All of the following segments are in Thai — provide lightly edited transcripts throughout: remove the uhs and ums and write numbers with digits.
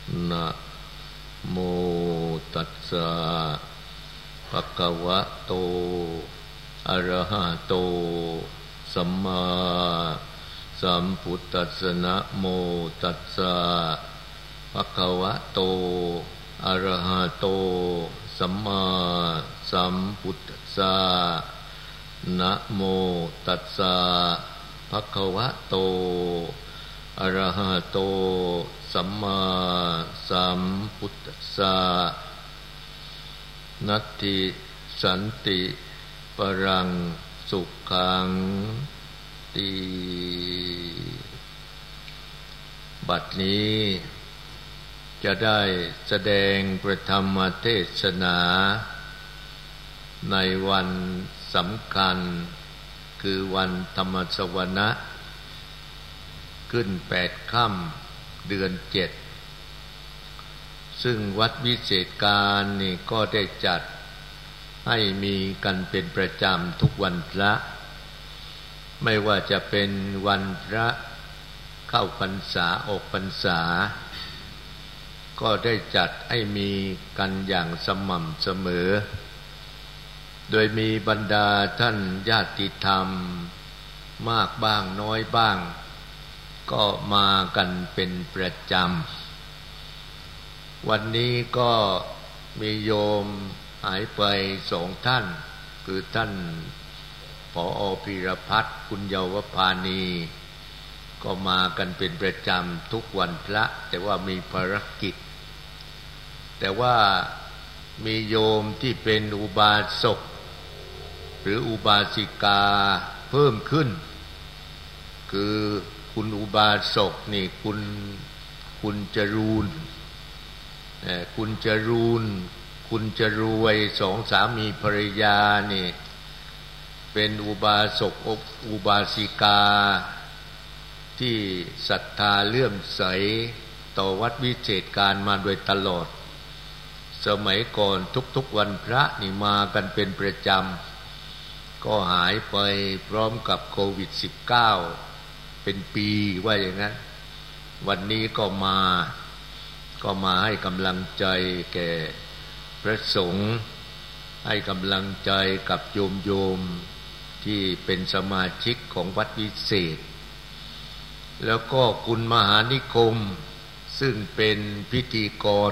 นะโมตัสสะภะคะวะโตอะระหะโตสัมมาสัมพุทธัสสะนะโมตัสสะภะคะวะโตอะระหะโตสัมมาสัมพุทธัสสะนะโมตัสสะภะคะวะโตอะระหะโตสัมมาสัมพุทธัสสะนัตถิสันติปรังสุขังติบัดนี้จะได้แสดงพระธรรมเทศนาในวันสำคัญคือวันธรรมสวนะขึ้น8 ค่ำเดือน7ซึ่งวัดวิเศษการนี่ก็ได้จัดให้มีกันเป็นประจำทุกวันพระไม่ว่าจะเป็นวันพระเข้าพรรษาออกพรรษาก็ได้จัดให้มีกันอย่างสม่ำเสมอโดยมีบรรดาท่านญาติธรรมมากบ้างน้อยบ้างก็มากันเป็นประจำวันนี้ก็มีโยมหายไป2 ท่านคือท่านผอ.พีรพัฒน์คุณเยาวภานีก็มากันเป็นประจำทุกวันพระแต่ว่ามีภารกิจแต่ว่ามีโยมที่เป็นอุบาสกหรืออุบาสิกาเพิ่มขึ้นคือคุณอุบาสกนี่คุณจรูนคุณจรูนคุณจรวย2 สามีภรรยานี่เป็นอุบาสกอุบาสิกาที่ศรัทธาเลื่อมใสต่อวัดวิเศษการมาโดยตลอดสมัยก่อนทุกๆวันพระนี่มากันเป็นประจำก็หายไปพร้อมกับโควิด19เป็นปีว่าอย่างนั้นวันนี้ก็มาให้กำลังใจแก่พระสงฆ์ให้กำลังใจกับโยมที่เป็นสมาชิกของวัดวิเศษแล้วก็คุณมหานิคมซึ่งเป็นพิธีกร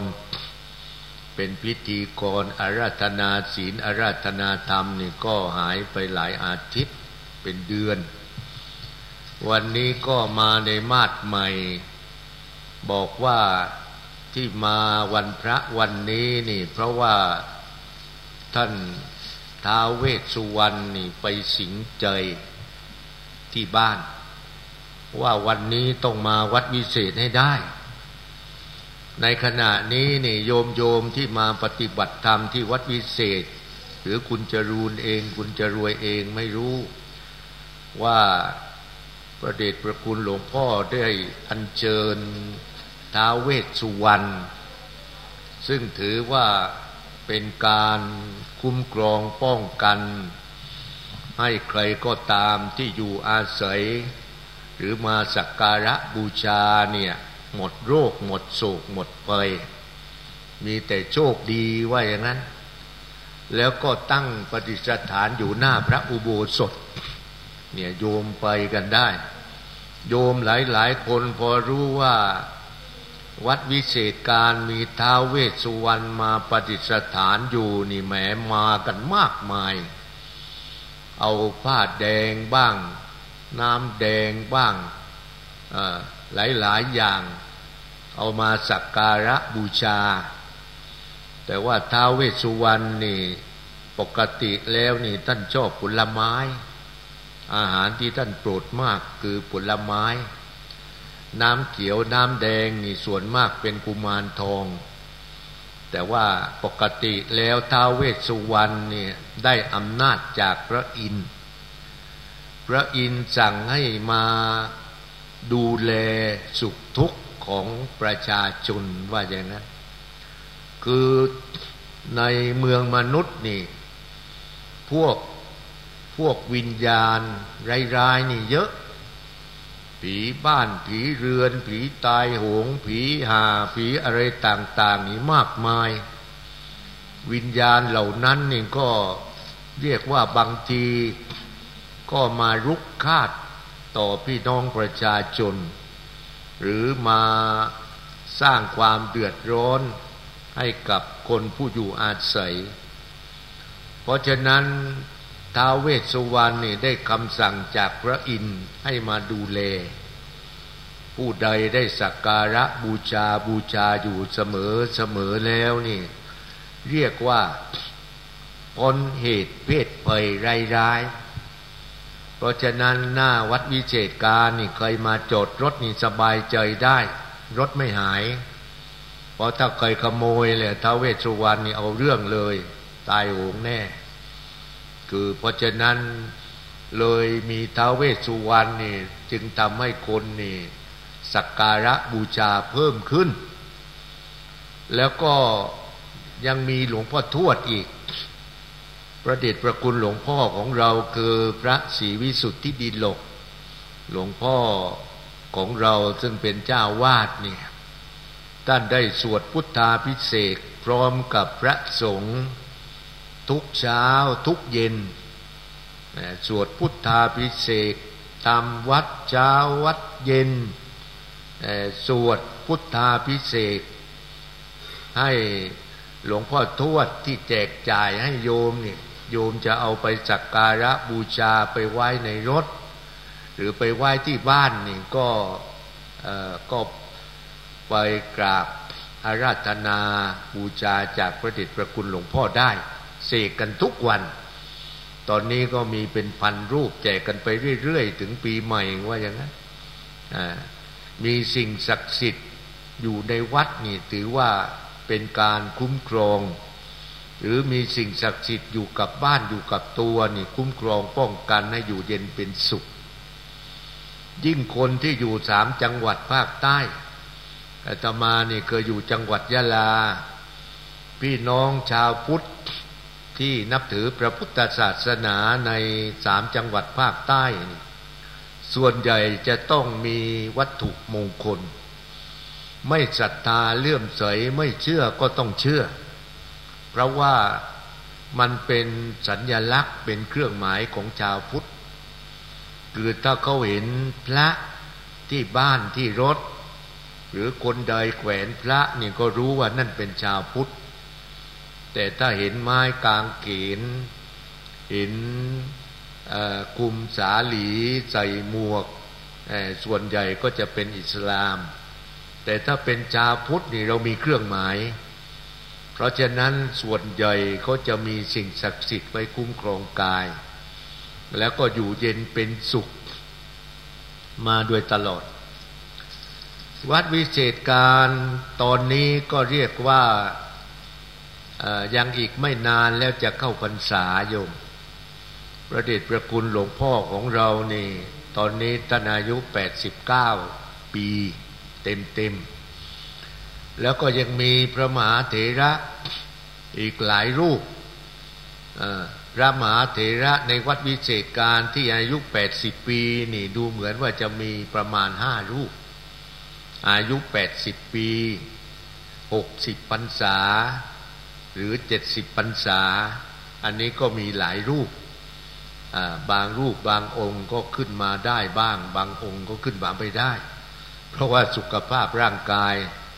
อาราธนาศีลอาราธนาธรรมนี่ก็หายไปหลายอาทิตย์เป็นเดือนวันนี้ก็มาในมาสใหม่บอกว่าที่มาวันพระวันนี้นี่เพราะว่าท่านท้าวเวสสุวรรณนี่ไปสิงใจที่บ้านว่าวันนี้ต้องมาวัดวิเศษให้ได้ในขณะนี้นี่โยมที่มาปฏิบัติธรรมที่วัดวิเศษหรือคุณจรูนเองคุณจรวยเองไม่รู้ว่าพระเดชพระคุณหลวงพ่อได้อัญเชิญท้าวเวสสุวรรณซึ่งถือว่าเป็นการคุ้มครองป้องกันให้ใครก็ตามที่อยู่อาศัยหรือมาสักการะบูชาเนี่ยหมดโรคหมดโศกหมดภัยมีแต่โชคดีว่าอย่างนั้นแล้วก็ตั้งประดิษฐานอยู่หน้าพระอุโบสถเนี่ยโยมไปกันได้โยมหลายคนพอรู้ว่าวัดวิเศษการมีท้าวเวสสุวรรณมาประดิษฐานอยู่นี่แหมมากันมากมายเอาผ้าแดงบ้างน้ำแดงบ้างหลายอย่างเอามาสักการะบูชาแต่ว่าท้าวเวสสุวรรณนี่ปกติแล้วนี่ท่านชอบผลไม้อาหารที่ท่านโปรดมากคือผลไม้น้ำเขียวน้ำแดงนี่ส่วนมากเป็นกุมารทองแต่ว่าปกติแล้วท้าวเวสสุวรรณนี่ได้อำนาจจากพระอินทร์สั่งให้มาดูแลสุขทุกข์ของประชาชนว่าอย่างนั้นคือในเมืองมนุษย์นี่พวกวิญญาณร้ายๆนี่เยอะผีบ้านผีเรือนผีตายโหงผีห่าผีอะไรต่างๆนี่มากมายวิญญาณเหล่านั้นนี่ก็เรียกว่าบางทีก็มารุกคาดต่อพี่น้องประชาชนหรือมาสร้างความเดือดร้อนให้กับคนผู้อยู่อาศัยเพราะฉะนั้นท้าวเวสสุวรรณนี่ได้คำสั่งจากพระอินทร์ให้มาดูแลผู้ใดได้สักการะบูชาอยู่เสมอแล้วนี่เรียกว่าพ้นเหตุเพศภัยร้ายเพราะฉะนั้นหน้าวัดวิเศษการนี่เคยมาจอดรถนี่สบายใจได้รถไม่หายเพราะถ้าใครขโมยเลยท้าวเวสสุวรรณนี่เอาเรื่องเลยตายโหงแน่คือเพราะฉะนั้นเลยมีท้าวเวสสุวรรณนี่จึงทำให้คนนี่สักการะบูชาเพิ่มขึ้นแล้วก็ยังมีหลวงพ่อทวดอีกพระเดชพระคุณหลวงพ่อของเราคือพระศรีวิสุทธิดิลกหลวงพ่อของเราซึ่งเป็นเจ้าวาดเนี่ยท่านได้สวดพุทธาภิเษกพร้อมกับพระสงฆ์ทุกเช้าทุกเย็นสวดพุทธาภิเษกตามวัดเช้าวัดเย็นสวดพุทธาภิเษกให้หลวงพ่อทวดที่แจกจ่ายให้โยมนี่โยมจะเอาไปสักการะบูชาไปไว้ในรถหรือไปไว้ที่บ้านนี่ก็ไปกราบอาราธนาบูชาจากพระเดชพระคุณหลวงพ่อได้เสกกันทุกวันตอนนี้ก็มีเป็นพันรูปแจกกันไปเรื่อยๆถึงปีใหม่ว่าอย่างนั้นมีสิ่งศักดิ์สิทธิ์อยู่ในวัดนี่ถือว่าเป็นการคุ้มครองหรือมีสิ่งศักดิ์สิทธิ์อยู่กับบ้านอยู่กับตัวนี่คุ้มครองป้องกันให้อยู่เย็นเป็นสุขยิ่งคนที่อยู่3จังหวัดภาคใต้อาตมานี่เคยอยู่จังหวัดยะลาพี่น้องชาวพุทธที่นับถือพระพุทธศาสนาใน3จังหวัดภาคใต้ส่วนใหญ่จะต้องมีวัตถุมงคลไม่ศรัทธาเลื่อมใสไม่เชื่อก็ต้องเชื่อเพราะว่ามันเป็นสัญลักษณ์เป็นเครื่องหมายของชาวพุทธคือถ้าเขาเห็นพระที่บ้านที่รถหรือคนใดแขวนพระนี่ก็รู้ว่านั่นเป็นชาวพุทธแต่ถ้าเห็นไม้กางเขนเห็นคุมสาหลีใส่หมวกส่วนใหญ่ก็จะเป็นอิสลามแต่ถ้าเป็นชาวพุทธนี่เรามีเครื่องหมายเพราะฉะนั้นส่วนใหญ่เขาจะมีสิ่งศักดิ์สิทธิ์ไว้คุ้มครองกายแล้วก็อยู่เย็นเป็นสุขมาโดยตลอดวัดวิเศษการตอนนี้ก็เรียกว่ายังอีกไม่นานแล้วจะเข้าพรรษาโยมพระเดชพระคุณหลวงพ่อของเรานี่ตอนนี้ท่านอายุ89ปีเต็มแล้วก็ยังมีพระมหาเถระอีกหลายรูปพระมหาเถระในวัดวิเศษการที่อายุ80ปีนี่ดูเหมือนว่าจะมีประมาณ5รูปอายุ80ปี60พรรษาหรือ70พรรษาอันนี้ก็มีหลายรูปบางรูปบางองค์ก็ขึ้นมาได้บ้างบางองค์ก็ขึ้นมาไม่ได้เพราะว่าสุขภาพร่างกาย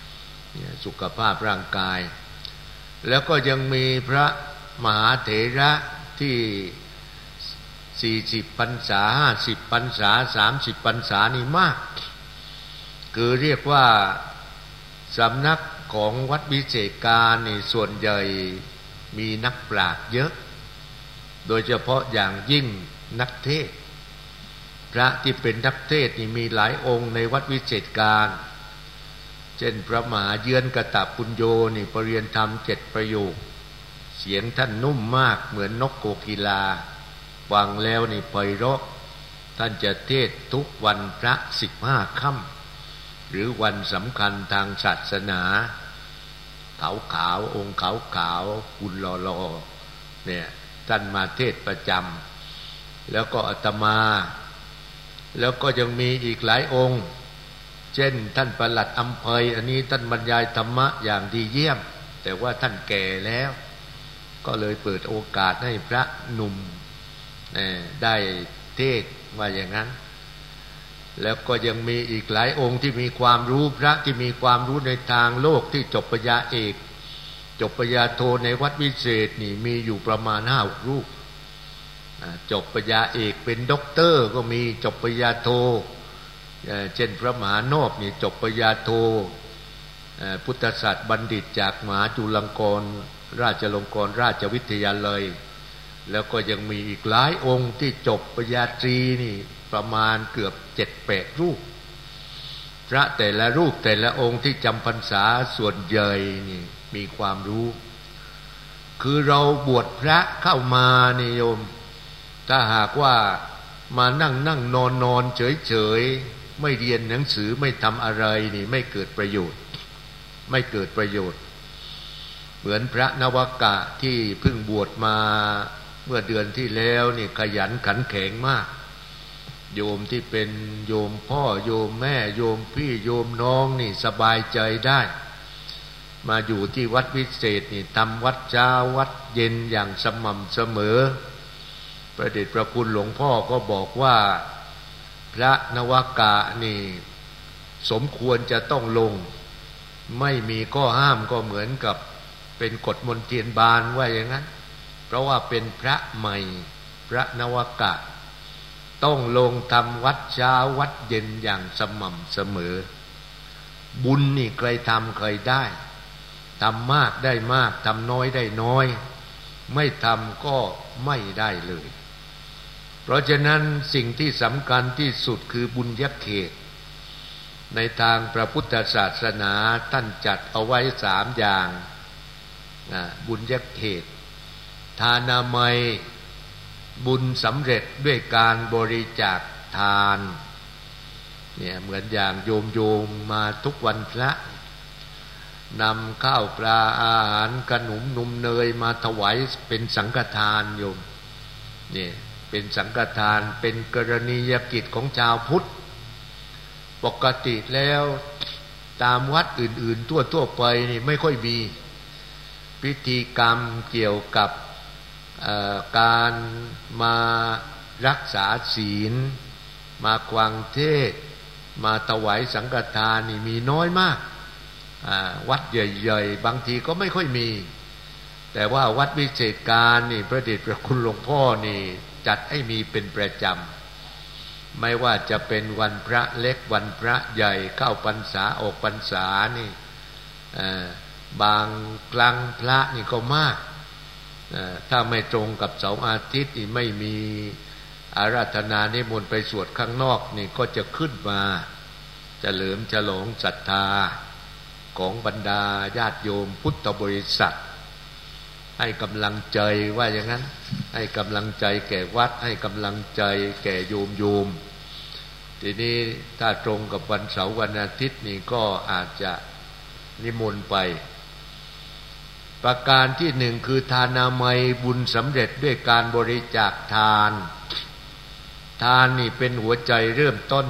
แล้วก็ยังมีพระมหาเถระที่40พรรษา50พรรษา30พรรษานี่มากคือเรียกว่าสำนักของวัดวิเศษการนี่ส่วนใหญ่มีนักปราชญ์เยอะโดยเฉพาะอย่างยิ่งนักเทศน์พระที่เป็นนักเทศน์นี่มีหลายองค์ในวัดวิเศษการเช่นพระมหาเยือนกตปุญโญนี่ปรริยนธรรม7ประโยคเสียงท่านนุ่มมากเหมือนนกโกกีลาฟังแล้วนี่ไพเราะท่านจะเทศทุกวันพระ15ค่ำหรือวันสำคัญทางศาสนาขาวองค์ขาวคุณหล่อเนี่ยท่านมาเทศประจำแล้วก็อาตมาแล้วก็ยังมีอีกหลายองค์เช่นท่านปลัดอำเภออันนี้ท่านบรรยายธรรมะอย่างดีเยี่ยมแต่ว่าท่านแก่แล้วก็เลยเปิดโอกาสให้พระหนุ่มได้เทศน์ว่าอย่างนั้นแล้วก็ยังมีอีกหลายองค์ที่มีความรู้พระที่มีความรู้ในทางโลกที่จบปริญญาเอกจบปริญญาโทในวัดวิเศษนี่มีอยู่ประมาณ5-6 รูปจบปริญญาเอกเป็นด็อกเตอร์ก็มีจบปริญญาโทเช่นพระมหานพนี่จบปริญญาโทพุทธศาสตร์บัณฑิตจากมหาจุฬาลงกรณราชวิทยาลัยแล้วก็ยังมีอีกหลายองค์ที่จบปริญญาตรีนี่ประมาณเกือบ 7-8 รูปพระแต่ละรูปแต่ละองค์ที่จำพรรษาส่วนใหญ่นี่มีความรู้คือเราบวชพระเข้ามานี่โยมถ้าหากว่ามานั่งนอนเฉยไม่เรียนหนังสือไม่ทำอะไรนี่ไม่เกิดประโยชน์เหมือนพระนวกะที่เพิ่งบวชมาเมื่อเดือนที่แล้วนี่ขยันขันแข็งมากโยมที่เป็นโยมพ่อโยมแม่โยมพี่โยมน้องนี่สบายใจได้มาอยู่ที่วัดวิเศษนี่ทำวัดเช้าวัดเย็นอย่างสม่ำเสมอพระเดชพระคุณหลวงพ่อก็บอกว่าพระนวกะนี่สมควรจะต้องลงไม่มีข้อห้ามก็เหมือนกับเป็นกฎมนเทียนบานว่าอย่างนั้นเพราะว่าเป็นพระใหม่พระนวกะต้องลงทำวัดเช้าวัดเย็นอย่างสม่ำเสมอบุญนี่ใครทำใครได้ทำมากได้มากทำน้อยได้น้อยไม่ทำก็ไม่ได้เลยเพราะฉะนั้นสิ่งที่สำคัญที่สุดคือบุญญเขตในทางพระพุทธศาสนาท่านจัดเอาไว้3 อย่างบุญญเขตทานามัยบุญสำเร็จด้วยการบริจาคทานเนี่ยเหมือนอย่างโยมมาทุกวันพระนำข้าวปลาอาหารขนมนมเนยมาถวายเป็นสังฆทานโยมเนี่ยเป็นสังฆทานเป็นกรณียกิจของชาวพุทธปกติแล้วตามวัดอื่นๆทั่วไปนี่ไม่ค่อยมีพิธีกรรมเกี่ยวกับการมารักษาศีลมาควังเทศน์มาถวายสังฆทานนี่มีน้อยมากวัดใหญ่ๆบางทีก็ไม่ค่อยมีแต่ว่าวัดวิเศษการนี่พระเดชพระคุณหลวงพ่อนี่จัดให้มีเป็นประจำไม่ว่าจะเป็นวันพระเล็กวันพระใหญ่เข้าพรรษาออกพรรษานี่บางครั้งพระนี่ก็มากถ้าไม่ตรงกับเสาร์อาทิตย์นี่ไม่มีอาราธนานิมนต์ไปสวดข้างนอกนี่ก็จะขึ้นมาเฉลิมฉลองศรัทธาของบรรดาญาติโยมพุทธบริษัทให้กำลังใจว่าอย่างนั้นให้กำลังใจแก่วัดให้กำลังใจแก่โยมทีนี้ถ้าตรงกับวันเสาร์วันอาทิตย์นี่ก็อาจจะนิมนต์ไปประการที่1คือทานามัยบุญสำเร็จด้วยการบริจาคทานนี่เป็นหัวใจเริ่มต้น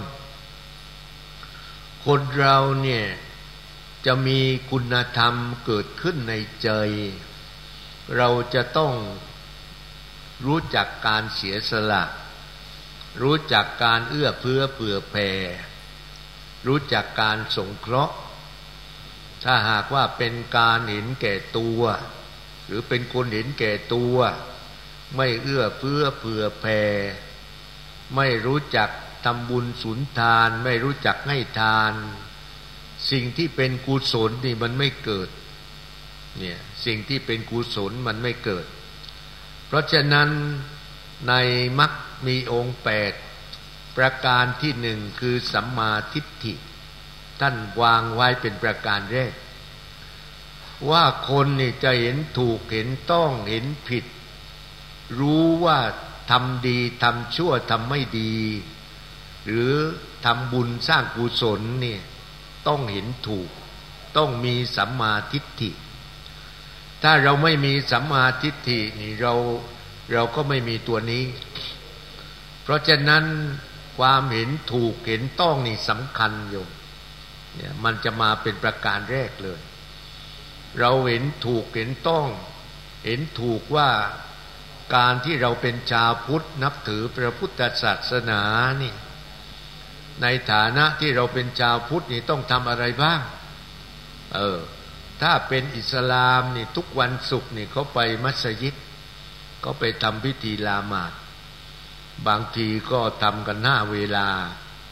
คนเราเนี่ยจะมีคุณธรรมเกิดขึ้นในใจเราจะต้องรู้จักการเสียสละรู้จักการเอื้อเฟื้อเผื่อแผ่รู้จักการสงเคราะห์ถ้าหากว่าเป็นการเห็นแก่ตัวหรือเป็นคนเห็นแก่ตัวไม่เอื้อเฟื้อเผื่อแผ่ไม่รู้จักทำบุญสุนทานไม่รู้จักให้ทานสิ่งที่เป็นกุศลนี่มันไม่เกิดเนี่ยสิ่งที่เป็นกุศลมันไม่เกิดเพราะฉะนั้นในมรรคมีองค์8ประการที่1คือสัมมาทิฏฐิท่านวางไว้เป็นประการแรกว่าคนนี่จะเห็นถูกเห็นต้องเห็นผิดรู้ว่าทำดีทำชั่วทำไม่ดีหรือทำบุญสร้างกุศลเนี่ยต้องเห็นถูกต้องมีสัมมาทิฏฐิถ้าเราไม่มีสัมมาทิฏฐินี่เราก็ไม่มีตัวนี้เพราะฉะนั้นคความเห็นถูกเห็นต้องนี่สำคัญอยู่เนี่ยมันจะมาเป็นประการแรกเลยเราเห็นถูกเห็นต้องเห็นถูกว่าการที่เราเป็นชาวพุทธนับถือพระพุทธศาสนานี่ในฐานะที่เราเป็นชาวพุทธนี่ต้องทำอะไรบ้างถ้าเป็นอิสลามนี่ทุกวันศุกร์นี่เขาไปมัสยิดก็ไปทำพิธีละหมาดบางทีก็ทำกัน5 เวลา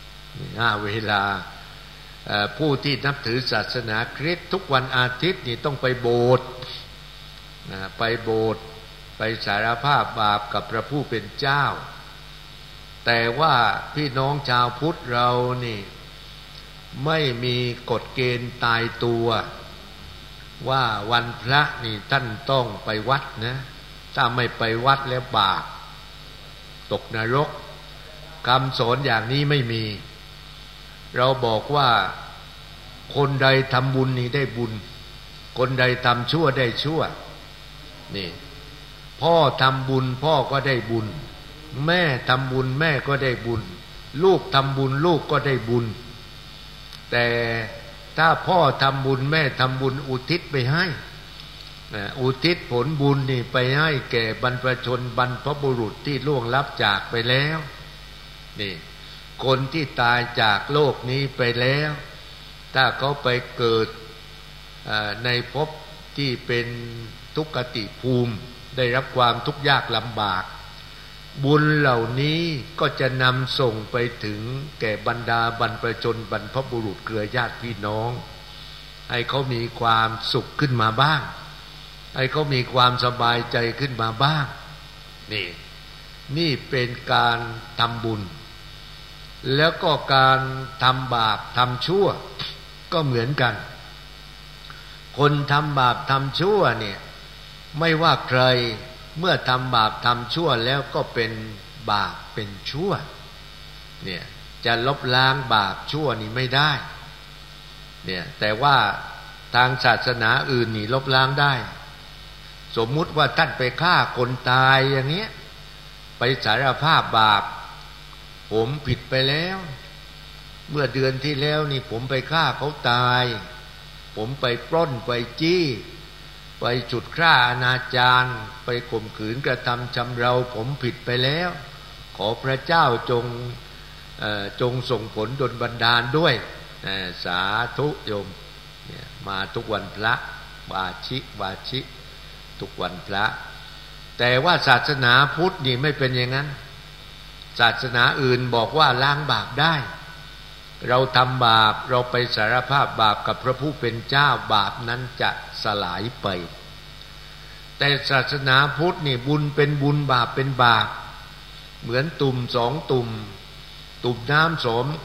ผู้ที่นับถือศาสนาคริสต์ทุกวันอาทิตย์นี่ต้องไปโบสถ์ไปโบสถ์ไปสารภาพบาปกับพระผู้เป็นเจ้าแต่ว่าพี่น้องชาวพุทธเรานี่ไม่มีกฎเกณฑ์ตายตัวว่าวันพระนี่ท่านต้องไปวัดนะถ้าไม่ไปวัดแล้วบาปตกนรกคำสอนอย่างนี้ไม่มีเราบอกว่าคนใดทำบุญนี่ได้บุญคนใดทำชั่วได้ชั่วนี่พ่อทำบุญพ่อก็ได้บุญแม่ทำบุญแม่ก็ได้บุญลูกทำบุญลูกก็ได้บุญแต่ถ้าพ่อทำบุญแม่ทำบุญอุทิศไปให้อุทิศผลบุญนี่ไปให้แก่บรรพชนบรรพบุรุษที่ล่วงลับจากไปแล้วนี่คนที่ตายจากโลกนี้ไปแล้วถ้าเขาไปเกิดในภพที่เป็นทุกขติภูมิได้รับความทุกข์ยากลำบากบุญเหล่านี้ก็จะนำส่งไปถึงแก่บรรดาบรรพชนบรรพบุรุษเครือญาติพี่น้องให้เขามีความสุขขึ้นมาบ้างให้เขามีความสบายใจขึ้นมาบ้างนี่เป็นการทำบุญแล้วก็การทำบาปทำชั่วก็เหมือนกันคนทำบาปทำชั่วเนี่ยไม่ว่าใครเมื่อทำบาปทำชั่วแล้วก็เป็นบาปเป็นชั่วเนี่ยจะลบล้างบาปชั่วนี่ไม่ได้เนี่ยแต่ว่าทางศาสนาอื่นนี่ลบล้างได้สมมุติว่าท่านไปฆ่าคนตายอย่างเงี้ยไปสารภาพบาปผมผิดไปแล้วเมื่อเดือนที่แล้วนี่ผมไปฆ่าเขาตายผมไปปล้นไปจี้ไปจุดฆ่าอนาจารไปข่มขืนกระทำชำเราผมผิดไปแล้วขอพระเจ้าจงส่งผลดลบันดาลด้วยสาธุโยมมาทุกวันพระวาชิทุกวันพระแต่ว่าศาสนาพุทธนี่ไม่เป็นอย่างนั้นศาสนาอื่นบอกว่าล้างบาปได้เราทำบาปเราไปสารภาพบาปกับพระผู้เป็นเจ้าบาปนั้นจะสลายไปแต่ศาสนาพุทธนี่บุญเป็นบุญบาปเป็นบาปเหมือนตุ่ม2 ตุ่มน้ำ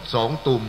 2 ตุ่ม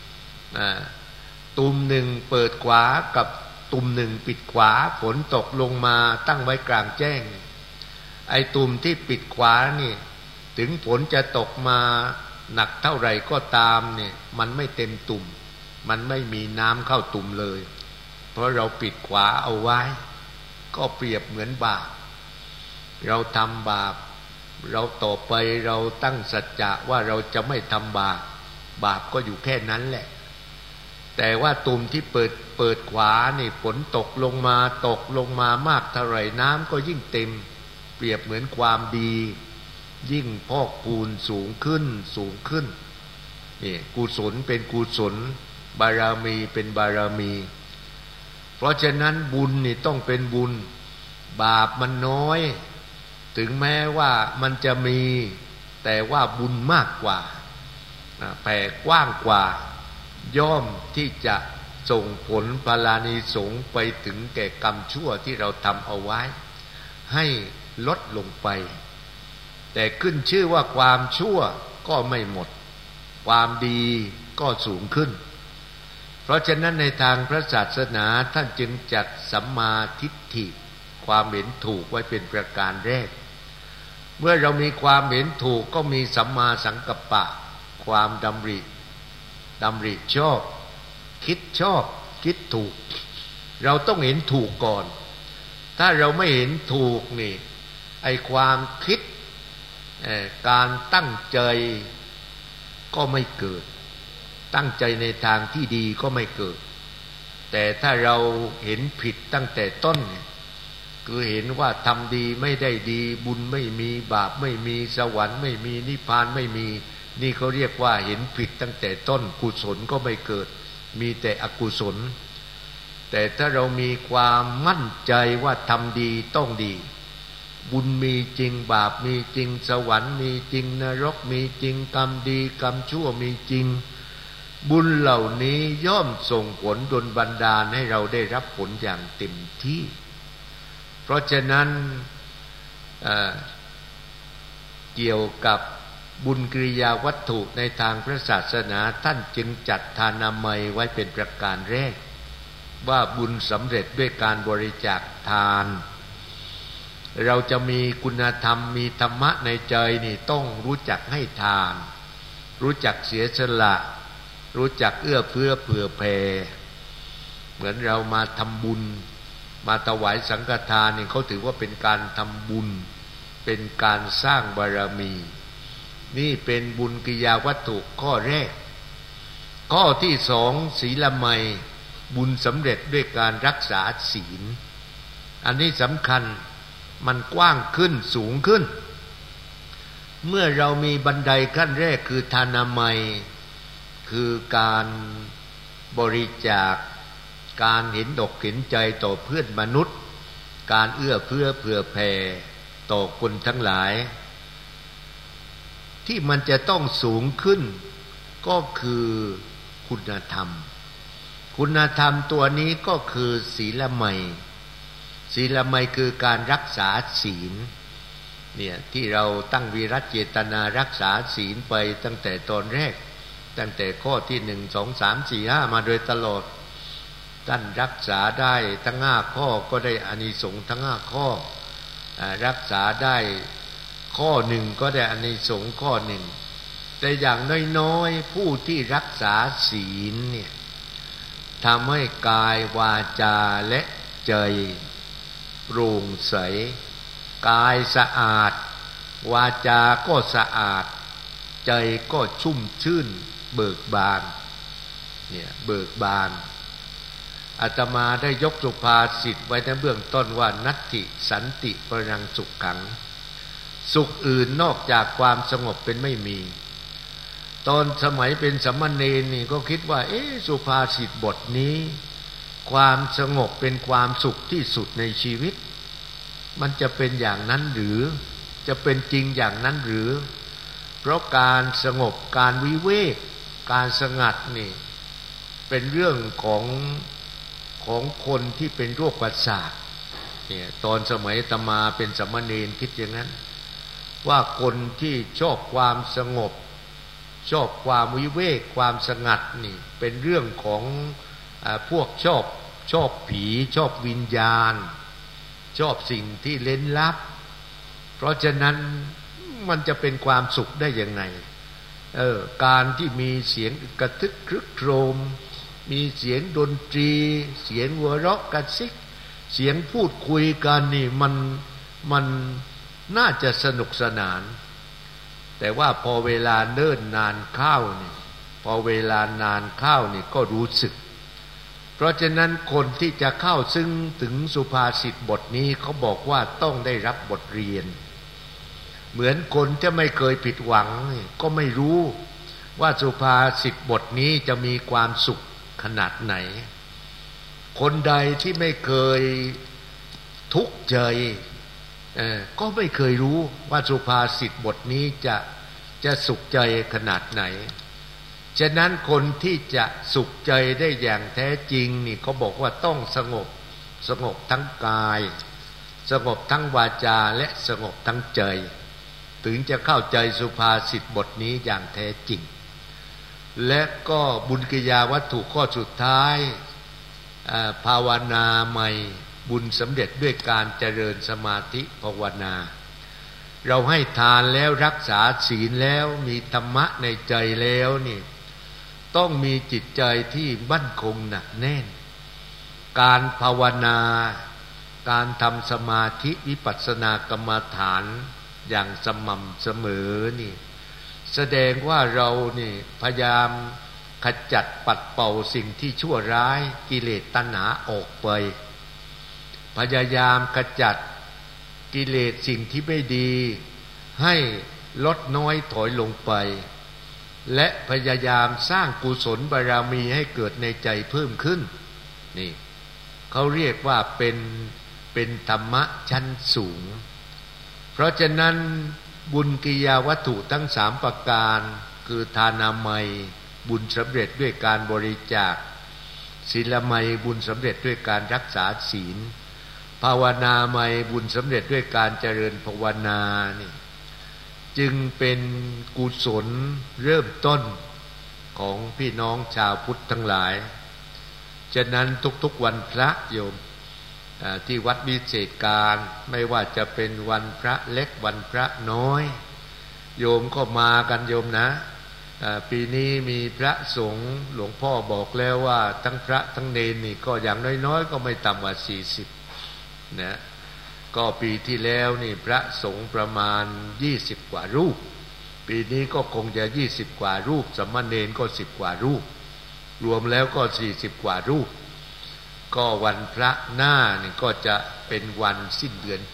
ตุ่มหนึ่งเปิดขวากับตุ่มหนึ่งปิดขวาฝนตกลงมาตั้งไว้กลางแจ้งไอ้ตุ่มที่ปิดขวานี่ถึงฝนจะตกมาหนักเท่าไหร่ก็ตามเนี่ยมันไม่เต็มตุ่มมันไม่มีน้ำเข้าตุ่มเลยเพราะเราปิดขวาเอาไว้ก็เปรียบเหมือนบาปเราทำบาปเราต่อไปเราตั้งสัจจะว่าเราจะไม่ทำบาปก็อยู่แค่นั้นแหละแต่ว่าตุ่มที่เปิดขวานี่ฝนตกลงมามากเท่าไหร่น้ำก็ยิ่งเต็มเปรียบเหมือนความดียิ่งพอกพูนสูงขึ้นนี่กุศลเป็นกุศลบารมีเป็นบารมีเพราะฉะนั้นบุญนี่ต้องเป็นบุญบาปมันน้อยถึงแม้ว่ามันจะมีแต่ว่าบุญมากกว่าแผ่กว้างกว่าย่อมที่จะส่งผลพลานิสงส์ไปถึงแก่กรรมชั่วที่เราทำเอาไว้ให้ลดลงไปแต่ขึ้นชื่อว่าความชั่วก็ไม่หมดความดีก็สูงขึ้นเพราะฉะนั้นในทางพระศาสนาท่านจึงจัดสัมมาทิฏฐิความเห็นถูกไว้เป็นประการแรกเมื่อเรามีความเห็นถูกก็มีสัมมาสังกัปปะความดำริชอบคิดถูกเราต้องเห็นถูกก่อนถ้าเราไม่เห็นถูกนี่ไอ้ความคิดการตั้งใจก็ไม่เกิดตั้งใจในทางที่ดีก็ไม่เกิดแต่ถ้าเราเห็นผิดตั้งแต่ต้นคือเห็นว่าทำดีไม่ได้ดีบุญไม่มีบาปไม่มีสวรรค์ไม่มีนิพพานไม่มีนี่เขาเรียกว่าเห็นผิดตั้งแต่ต้นกุศลก็ไม่เกิดมีแต่อกุศลแต่ถ้าเรามีความมั่นใจว่าทำดีต้องดีบุญมีจริงบาปมีจริงสวรรค์มีจริงนรกมีจริงกรรมดีกรรมชั่วมีจริงบุญเหล่านี้ย่อมส่งผลดลบันดาลให้เราได้รับผลอย่างเต็มที่เพราะฉะนั้นเกี่ยวกับบุญกิริยาวัตถุในทางพระศาสนาท่านจึงจัดทานามัยไว้เป็นประการแรกว่าบุญสำเร็จด้วยการบริจาคทานเราจะมีคุณธรรมมีธรรมะในใจนี่ต้องรู้จักให้ทานรู้จักเสียสละรู้จักเอื้อเฟื้อเผื่อแผ่เหมือนเรามาทำบุญมาถวายสังฆทานนี่เขาถือว่าเป็นการทำบุญเป็นการสร้างบารมีนี่เป็นบุญกิริยาวัตถุข้อแรกข้อที่สองศีลไมยบุญสำเร็จด้วยการรักษาศีลอันนี้สำคัญมันกว้างขึ้นสูงขึ้นเมื่อเรามีบันไดขั้นแรกคือทานามัยคือการบริจาคการเห็นอกเห็นใจต่อเพื่อนมนุษย์การเอื้อเฟื้อเผื่อแผ่ต่อคนทั้งหลายที่มันจะต้องสูงขึ้นก็คือคุณธรรมคุณธรรมตัวนี้ก็คือศีลไมยศีลไมยคือการรักษาศีลเนี่ยที่เราตั้งวิรัตเจตนารักษาศีลไปตั้งแต่ตอนแรกตั้งแต่ข้อที่1 2 3 4 5มาโดยตลอดท่านรักษาได้ทั้ง5ข้อก็ได้อานิสงส์ทั้ง5ข้อรักษาได้ข้อหนึ่งก็ได้อานิสงส์ข้อหนึ่งแต่อย่างน้อยๆผู้ที่รักษาศีลเนี่ยทำให้กายวาจาและใจโปร่งใสกายสะอาดวาจาก็สะอาดใจก็ชุ่มชื่นเบิกบานเนี่ยเบิกบานอาตมาได้ยกสุภาษิตไว้ในเบื้องต้นว่านัตถิสันติปรังสุขขังสุขอื่นนอกจากความสงบเป็นไม่มีตอนสมัยเป็นสมณเณรนี่ก็คิดว่าสุภาษิตบทนี้ความสงบเป็นความสุขที่สุดในชีวิตมันจะเป็นอย่างนั้นหรือจะเป็นจริงอย่างนั้นหรือเพราะการสงบการวิเวกการสงัดนี่เป็นเรื่องของคนที่เป็นโรคประสาทเนี่ยตอนสมัยอาตมาเป็นสมณเณรคิดอย่างนั้นว่าคนที่ชอบความสงบชอบความวิเวกความสงัดนี่เป็นเรื่องของพวกชอบผีชอบวิญญาณชอบสิ่งที่เร้นลับเพราะฉะนั้นมันจะเป็นความสุขได้ยังไงการที่มีเสียงกระทึกครึกโครมมีเสียงดนตรีเสียงหัวเราะกระซิกเสียงพูดคุยกันนี่มันน่าจะสนุกสนานแต่ว่าพอเวลาเนิ่นนานเข้านี่พอเวลานานเข้านี่ก็รู้สึกเพราะฉะนั้นคนที่จะเข้าซึ่งถึงสุภาษิตบทนี้เขาบอกว่าต้องได้รับบทเรียนเหมือนคนที่ไม่เคยผิดหวังก็ไม่รู้ว่าสุภาษิตบทนี้จะมีความสุขขนาดไหนคนใดที่ไม่เคยทุกข์ใจก็ไม่เคยรู้ว่าสุภาษิตบทนี้จะสุขใจขนาดไหนฉะนั้นคนที่จะสุขใจได้อย่างแท้จริงนี่เขาบอกว่าต้องสงบทั้งกายสงบทั้งวาจาและสงบทั้งใจถึงจะเข้าใจสุภาษิตบทนี้อย่างแท้จริงและก็บุญกิริยาวัตถุข้อสุดท้ายภาวนาใหม่บุญสำเร็จด้วยการเจริญสมาธิภาวนาเราให้ทานแล้วรักษาศีลแล้วมีธรรมะในใจแล้วนี่ต้องมีจิตใจที่มั่นคงหนักแน่นการภาวนาการทำสมาธิวิปัสสนากรรมฐานอย่างสม่ำเสมอนี่แสดงว่าเรานี่พยายามขจัดปัดเป่าสิ่งที่ชั่วร้ายกิเลสตัณหาออกไปพยายามขจัดกิเลสสิ่งที่ไม่ดีให้ลดน้อยถอยลงไปและพยายามสร้างกุศลบารมีให้เกิดในใจเพิ่มขึ้นนี่เขาเรียกว่าเป็นธรรมะชั้นสูงเพราะฉะนั้นบุญกิยาวัตถุทั้ง3ประการคือทานามัยบุญสำเร็จด้วยการบริจาคศีลไมยบุญสำเร็จด้วยการรักษาศีลภาวนาไมยบุญสำเร็จด้วยการเจริญภาวนานี่จึงเป็นกุศลเริ่มต้นของพี่น้องชาวพุทธทั้งหลายฉะนั้นทุกๆวันพระโยมที่วัดวิเศษการไม่ว่าจะเป็นวันพระเล็กวันพระน้อยโยมก็มากันโยมนะปีนี้มีพระสงฆ์หลวงพ่อบอกแล้วว่าทั้งพระทั้งเณรนี่ก็อย่างน้อยๆก็ไม่ต่ำกว่า40นะก็ปีที่แล้วนี่พระสงฆ์ประมาณ20กว่ารูปปีนี้ก็คงจะ20กว่ารูปสามเณรก็10กว่ารูปรวมแล้วก็40กว่ารูปก็วันพระหน้านี่ก็จะเป็นวันสิ้นเดือน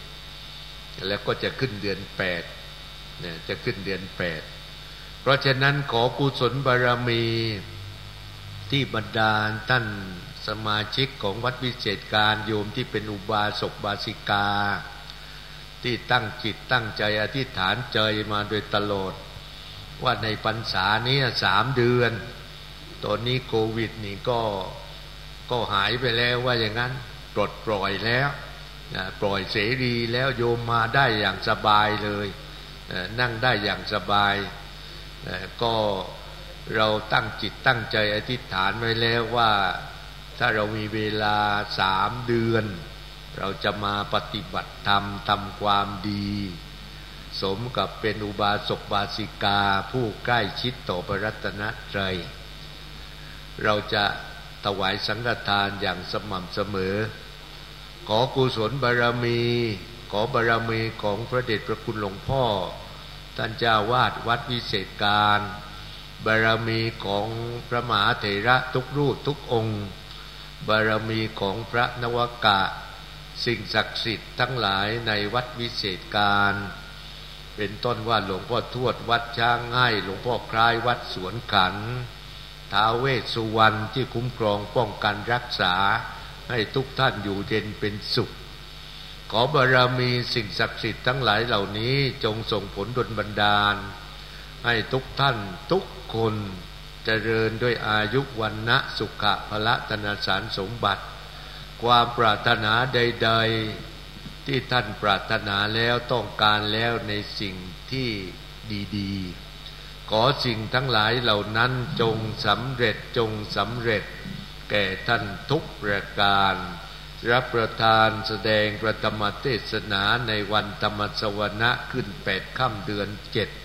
7แล้วก็จะขึ้นเดือน8เนี่ยจะขึ้นเดือน8เพราะฉะนั้นขอกุศลบารมีที่บรรดาท่านสมาชิกของวัดวิเศษการโยมที่เป็นอุบาสกบาสิกาที่ตั้งจิตตั้งใจอธิษฐานใจมาโดยตลอดว่าในพรรษานี้3 เดือนตอนนี้โควิดนี่ก็หายไปแล้วว่าอย่างนั้นปลดปล่อยแล้วปล่อยเสรีแล้วโยมมาได้อย่างสบายเลยนั่งได้อย่างสบายก็เราตั้งจิตตั้งใจอธิษฐานไว้แล้วว่าถ้าเรามีเวลา3 เดือนเราจะมาปฏิบัติธรรมทำความดีสมกับเป็นอุบาสกบาสิกาผู้ใกล้ชิดต่อพระรัตนตรัยเราจะถวายสังฆทานอย่างสม่ำเสมอขอกุศลบารมีขอบารมีของพระเดชพระคุณหลวงพ่อท่านเจ้าวาดวัดวิเศษการบารมีของพระมหาเถระทุกรูปทุกองค์บารมีของพระนวกะสิ่งศักดิ์สิทธิ์ทั้งหลายในวัดวิเศษการเป็นต้นว่าหลวงพ่อทวดวัดช้างง่ายหลวงพ่อคล้ายวัดสวนขันท้าวเวสสุวรรณที่คุ้มครองป้องกันรักษาให้ทุกท่านอยู่เย็นเป็นสุขขอบารมีสิ่งศักดิ์สิทธิ์ทั้งหลายเหล่านี้จงส่งผลดลบันดาลให้ทุกท่านทุกคนเจริญด้วยอายุวันนะสุขะพละธนสารสมบัติความปรารถนาใดๆที่ท่านปรารถนาแล้วต้องการแล้วในสิ่งที่ดีๆขอสิ่งทั้งหลายเหล่านั้นจงสำเร็จแก่ท่านทุกประการรับประทานแสดงพระธรรมเทศนาในวันธรรมสวนะขึ้น8 ค่ำเดือน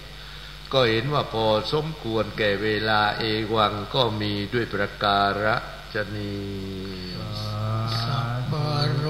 7ก็เห็นว่าพอสมควรแก่เวลาเอวังก็มีด้วยประการฉะนี้